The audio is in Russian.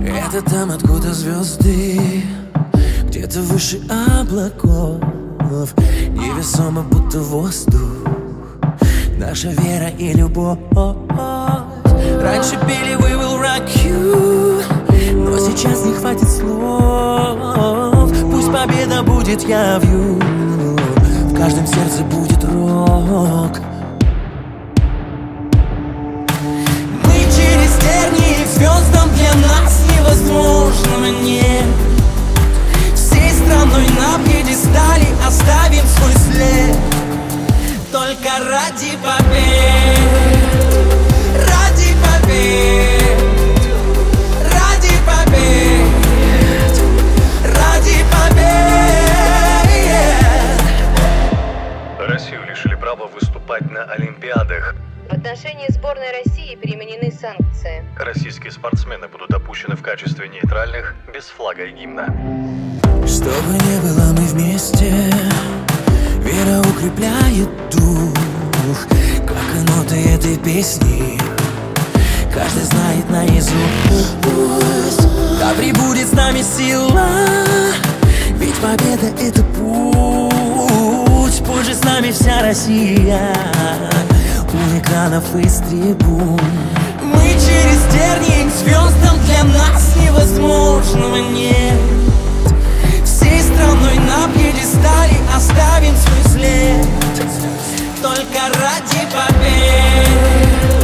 Это там, откуда звезды, где-то выше облаков, невесомо, будто воздух, наша вера и любовь. Раньше пели We will rock you, но сейчас не хватит слов. Пусть победа будет явью, в каждом сердце будет рок. Мы через тернии к звездам, для нас невозможного нет. Всей страной на пьедестале оставим свой след. Только ради побед, ради побед, ради побед, ради побед. Россию лишили права выступать на Олимпиадах. В отношении сборной России применены санкции. Российские спортсмены будут допущены в качестве нейтральных, без флага и гимна. Что бы ни было, мы вместе. Вера укрепляет дух, как и ноты этой песни каждый знает наизусть. Да пребудет с нами сила, ведь победа — это путь. Пусть же с нами вся Россия, у экранов и с трибун. Мы через тернии к звездам, для нас невозможного нет. Всей страной на пьедестале оставим свой след. Только ради побед.